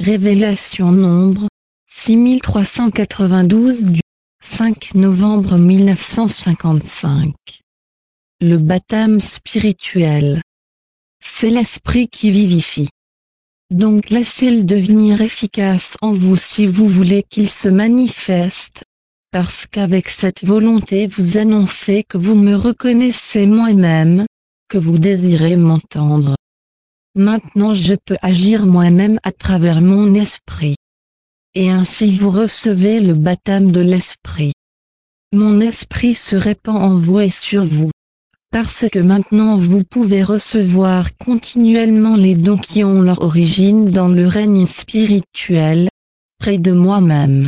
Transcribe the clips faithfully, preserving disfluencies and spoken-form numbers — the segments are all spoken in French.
Révélation nombre six mille trois cent quatre-vingt-douze du cinq novembre mille neuf cent cinquante-cinq. Le baptême spirituel. C'est l'esprit qui vivifie. Donc laissez-le devenir efficace en vous si vous voulez qu'il se manifeste, parce qu'avec cette volonté vous annoncez que vous me reconnaissez moi-même, que vous désirez m'entendre. Maintenant je peux agir moi-même à travers mon esprit. Et ainsi vous recevez le baptême de l'esprit. Mon esprit se répand en vous et sur vous. Parce que maintenant vous pouvez recevoir continuellement les dons qui ont leur origine dans le règne spirituel, près de moi-même.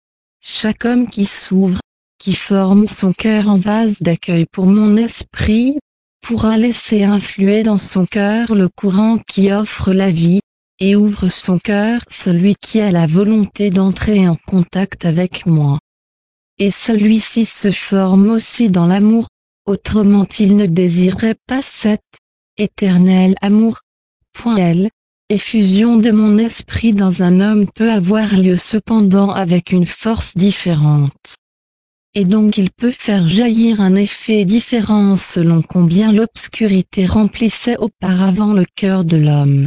Chaque homme qui s'ouvre, qui forme son cœur en vase d'accueil pour mon esprit, pourra laisser influer dans son cœur le courant qui offre la vie, et ouvre son cœur celui qui a la volonté d'entrer en contact avec moi. Et celui-ci se forme aussi dans l'amour, autrement il ne désirerait pas cet éternel amour. L. Effusion de mon esprit dans un homme peut avoir lieu cependant avec une force différente. Et donc il peut faire jaillir un effet différent selon combien l'obscurité remplissait auparavant le cœur de l'homme.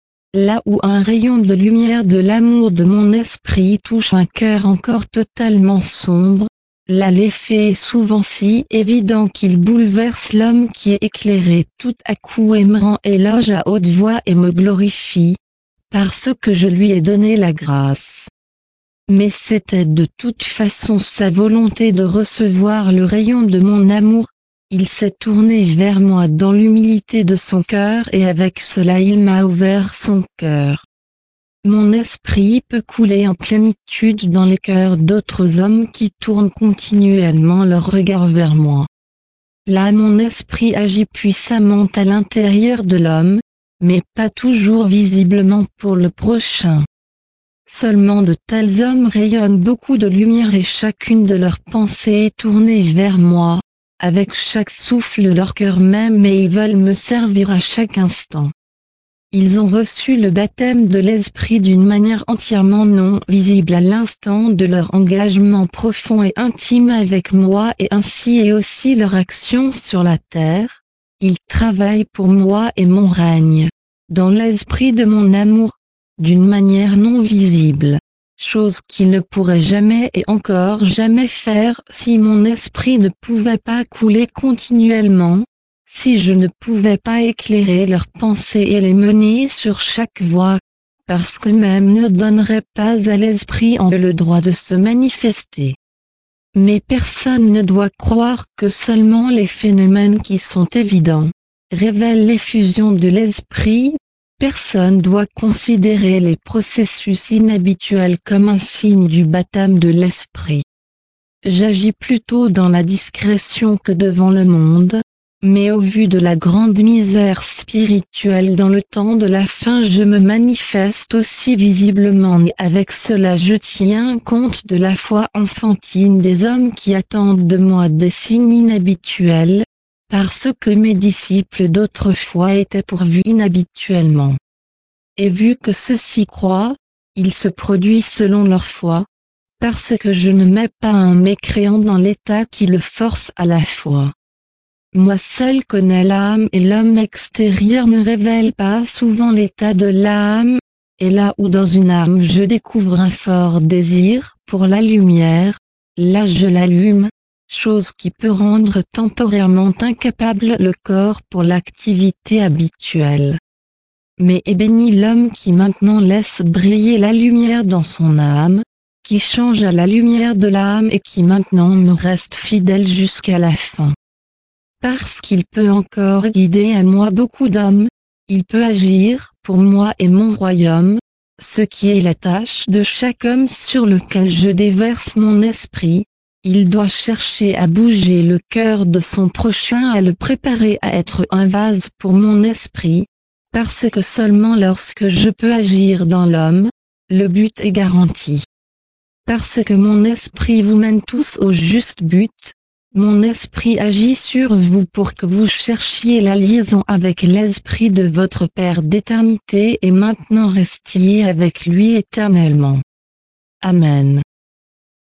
Là où un rayon de lumière de l'amour de mon esprit touche un cœur encore totalement sombre, là l'effet est souvent si évident qu'il bouleverse l'homme qui est éclairé tout à coup et me rend éloge à haute voix et me glorifie, parce que je lui ai donné la grâce. Mais c'était de toute façon sa volonté de recevoir le rayon de mon amour. Il s'est tourné vers moi dans l'humilité de son cœur et avec cela il m'a ouvert son cœur. Mon esprit peut couler en plénitude dans les cœurs d'autres hommes qui tournent continuellement leur regard vers moi. Là mon esprit agit puissamment à l'intérieur de l'homme, mais pas toujours visiblement pour le prochain. Seulement de tels hommes rayonnent beaucoup de lumière et chacune de leurs pensées est tournée vers moi, avec chaque souffle leur cœur même et ils veulent me servir à chaque instant. Ils ont reçu le baptême de l'esprit d'une manière entièrement non visible à l'instant de leur engagement profond et intime avec moi et ainsi est aussi leur action sur la terre. Ils travaillent pour moi et mon règne, dans l'esprit de mon amour, d'une manière non visible, chose qu'ils ne pourraient jamais et encore jamais faire si mon esprit ne pouvait pas couler continuellement, si je ne pouvais pas éclairer leurs pensées et les mener sur chaque voie, parce qu'eux-mêmes ne donneraient pas à l'esprit en eux le droit de se manifester. Mais personne ne doit croire que seulement les phénomènes qui sont évidents révèlent l'effusion de l'esprit. Personne doit considérer les processus inhabituels comme un signe du baptême de l'esprit. J'agis plutôt dans la discrétion que devant le monde, mais au vu de la grande misère spirituelle dans le temps de la fin je me manifeste aussi visiblement et avec cela je tiens compte de la foi enfantine des hommes qui attendent de moi des signes inhabituels, parce que mes disciples d'autrefois étaient pourvus inhabituellement. Et vu que ceux-ci croient, ils se produisent selon leur foi, parce que je ne mets pas un mécréant dans l'état qui le force à la foi. Moi seul connais l'âme et l'homme extérieur ne révèle pas souvent l'état de l'âme, et là où dans une âme je découvre un fort désir pour la lumière, là je l'allume, chose qui peut rendre temporairement incapable le corps pour l'activité habituelle. Mais est béni l'homme qui maintenant laisse briller la lumière dans son âme, qui change à la lumière de l'âme et qui maintenant me reste fidèle jusqu'à la fin. Parce qu'il peut encore guider à moi beaucoup d'hommes, il peut agir pour moi et mon royaume, ce qui est la tâche de chaque homme sur lequel je déverse mon esprit. Il doit chercher à bouger le cœur de son prochain, à le préparer à être un vase pour mon esprit, parce que seulement lorsque je peux agir dans l'homme, le but est garanti. Parce que mon esprit vous mène tous au juste but, Mon esprit agit sur vous pour que vous cherchiez la liaison avec l'esprit de votre Père d'éternité et maintenant restiez avec lui éternellement. Amen.